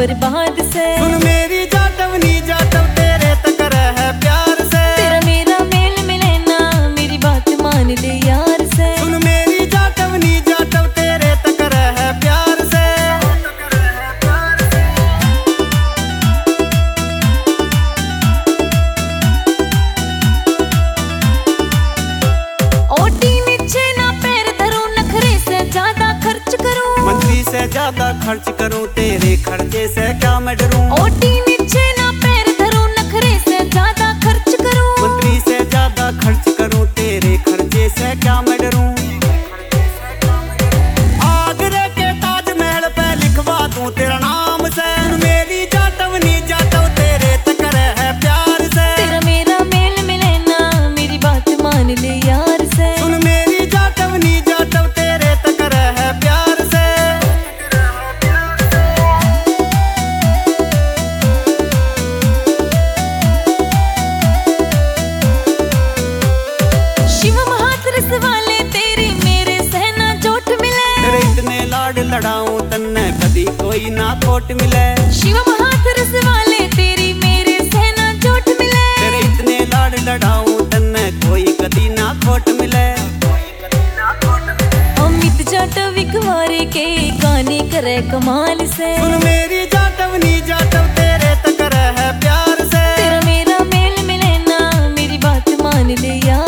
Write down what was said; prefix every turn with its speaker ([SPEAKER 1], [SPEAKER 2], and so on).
[SPEAKER 1] बर्बाद से।
[SPEAKER 2] सुन मेरी जाटवनी जाटव तेरे तक है प्यार से।
[SPEAKER 1] तेरा मेरा मेल मिले ना, मेरी बात मान ले यार से।
[SPEAKER 2] सुन मेरी जाटवनी जाटव तेरे तक है प्यार से।
[SPEAKER 1] ओटी नीचे ना पैर धरूं, नखरे से ज्यादा खर्च करूं।
[SPEAKER 2] मंत्री से ज्यादा खर्च करूं, तेरे खर्चे से क्या मैं डरूं।
[SPEAKER 1] ओटी नीचे ना पैर धरूं, नखरे से ज्यादा खर्च करूं।
[SPEAKER 2] मंत्री से ज्यादा खर्च करूं, तेरे खर्चे से क्या मैं डरूं। आगरे के ताजमहल पे लिखवा दूं तेरा नाम से। मेरी जाटवनी जाटव तेरे तक है प्यार से।
[SPEAKER 1] तेरा मेरा मेल मिले ना, मेरी बात मान ले यार से।
[SPEAKER 2] सुन मेरी जाटवनी जाटव तेरे तक है प्यार से।
[SPEAKER 1] शिव महातरस वाले तेरी मेरे सहना जोट मिले।
[SPEAKER 2] तेरे इतने लाड लड़ाऊं तन्ने कदी कोई ना खोट मिले।
[SPEAKER 1] शिव महातरस वाले तेरी मेरे सहना जोट मिले।
[SPEAKER 2] तेरे इतने लाड लड़ाऊं तन्ने कोई कदी ना खोट मिले।
[SPEAKER 1] अमित जाटव विकवारे के गाने करे कमाल से।
[SPEAKER 2] सुन मेरी जाटवनी जाटव तेरे तक है प्यार से।
[SPEAKER 1] तेरा मेरा मेल मिले ना, मेरी बात मान ले यार